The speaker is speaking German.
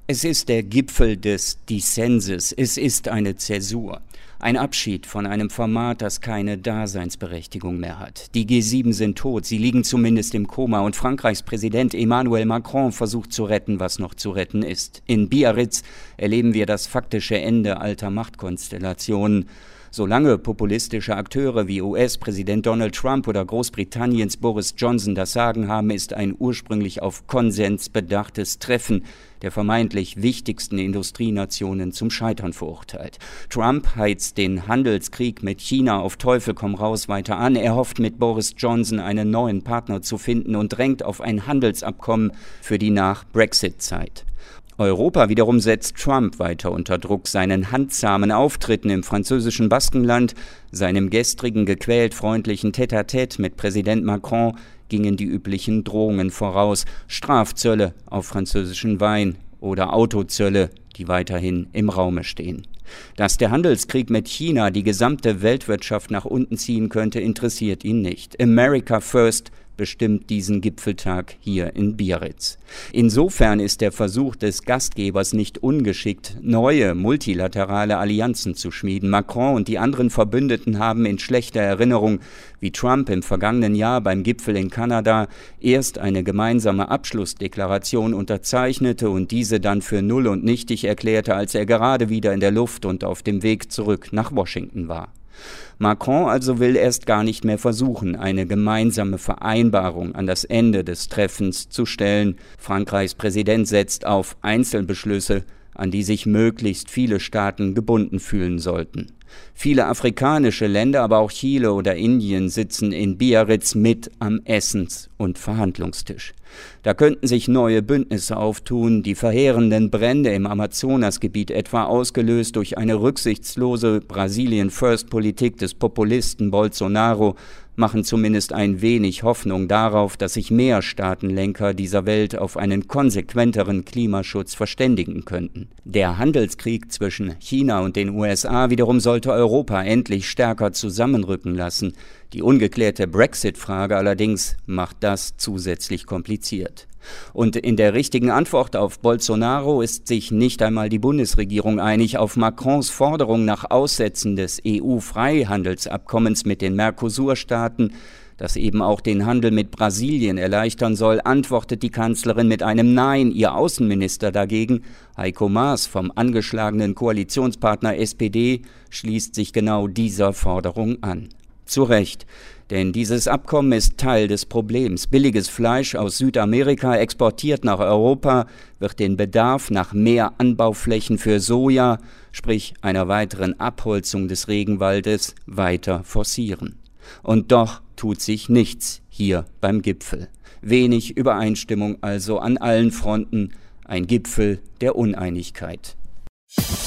Es ist der Gipfel des Dissenses. Es ist eine Zäsur. Ein Abschied von einem Format, das keine Daseinsberechtigung mehr hat. Die G7 sind tot, sie liegen zumindest im Koma und Frankreichs Präsident Emmanuel Macron versucht zu retten, was noch zu retten ist. In Biarritz erleben wir das faktische Ende alter Machtkonstellationen. Solange populistische Akteure wie US-Präsident Donald Trump oder Großbritanniens Boris Johnson das Sagen haben, ist ein ursprünglich auf Konsens bedachtes Treffen der vermeintlich wichtigsten Industrienationen zum Scheitern verurteilt. Trump heizt den Handelskrieg mit China auf Teufel komm raus weiter an. Er hofft mit Boris Johnson einen neuen Partner zu finden und drängt auf ein Handelsabkommen für die Nach-Brexit-Zeit. Europa wiederum setzt Trump weiter unter Druck. Seinen handzahmen Auftritten im französischen Baskenland, seinem gestrigen gequält freundlichen Tête-à-Tête mit Präsident Macron gingen die üblichen Drohungen voraus. Strafzölle auf französischen Wein oder Autozölle, die weiterhin im Raume stehen. Dass der Handelskrieg mit China die gesamte Weltwirtschaft nach unten ziehen könnte, interessiert ihn nicht. America First bestimmt diesen Gipfeltag hier in Biarritz. Insofern ist der Versuch des Gastgebers nicht ungeschickt, neue multilaterale Allianzen zu schmieden. Macron und die anderen Verbündeten haben in schlechter Erinnerung, wie Trump im vergangenen Jahr beim Gipfel in Kanada erst eine gemeinsame Abschlussdeklaration unterzeichnete und diese dann für null und nichtig erklärte, als er gerade wieder in der Luft und auf dem Weg zurück nach Washington war. Macron also will erst gar nicht mehr versuchen, eine gemeinsame Vereinbarung an das Ende des Treffens zu stellen. Frankreichs Präsident setzt auf Einzelbeschlüsse, an die sich möglichst viele Staaten gebunden fühlen sollten. Viele afrikanische Länder, aber auch Chile oder Indien sitzen in Biarritz mit am Essens- und Verhandlungstisch. Da könnten sich neue Bündnisse auftun, die verheerenden Brände im Amazonasgebiet etwa ausgelöst durch eine rücksichtslose Brasilien-First-Politik des Populisten Bolsonaro machen zumindest ein wenig Hoffnung darauf, dass sich mehr Staatenlenker dieser Welt auf einen konsequenteren Klimaschutz verständigen könnten. Der Handelskrieg zwischen China und den USA wiederum sollte Europa endlich stärker zusammenrücken lassen. Die ungeklärte Brexit-Frage allerdings macht das zusätzlich kompliziert. Und in der richtigen Antwort auf Bolsonaro ist sich nicht einmal die Bundesregierung einig. Auf Macrons Forderung nach Aussetzen des EU-Freihandelsabkommens mit den Mercosur-Staaten, das eben auch den Handel mit Brasilien erleichtern soll, antwortet die Kanzlerin mit einem Nein. Ihr Außenminister dagegen, Heiko Maas vom angeschlagenen Koalitionspartner SPD, schließt sich genau dieser Forderung an. Zu Recht, denn dieses Abkommen ist Teil des Problems. Billiges Fleisch aus Südamerika exportiert nach Europa wird den Bedarf nach mehr Anbauflächen für Soja, sprich einer weiteren Abholzung des Regenwaldes, weiter forcieren. Und doch tut sich nichts hier beim Gipfel. Wenig Übereinstimmung also an allen Fronten, ein Gipfel der Uneinigkeit.